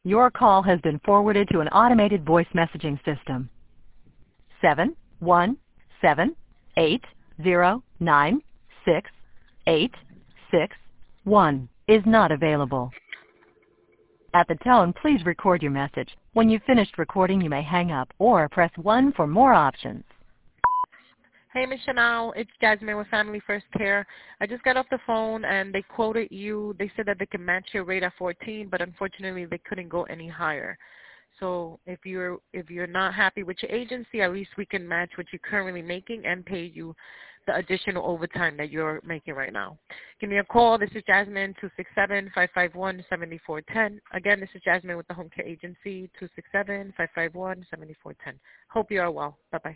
Your call has been forwarded to an automated voice messaging system. 71780968861 is not available. At the tone, please record your message. When you've finished recording, you may hang up or press 1 for more options. Hey, Ms. Chanel, it's Jasmine with Family First Care. I just got off the phone and they quoted you. They said that they can match your rate at 14, but unfortunately they couldn't go any higher. So if you're not happy with your agency, at least we can match what you're currently making and pay you the additional overtime that you're making right now. Give me a call. This is Jasmine, 267-551-7410. Again, this is Jasmine with the Home Care Agency, 267-551-7410. Hope you are well. Bye-bye.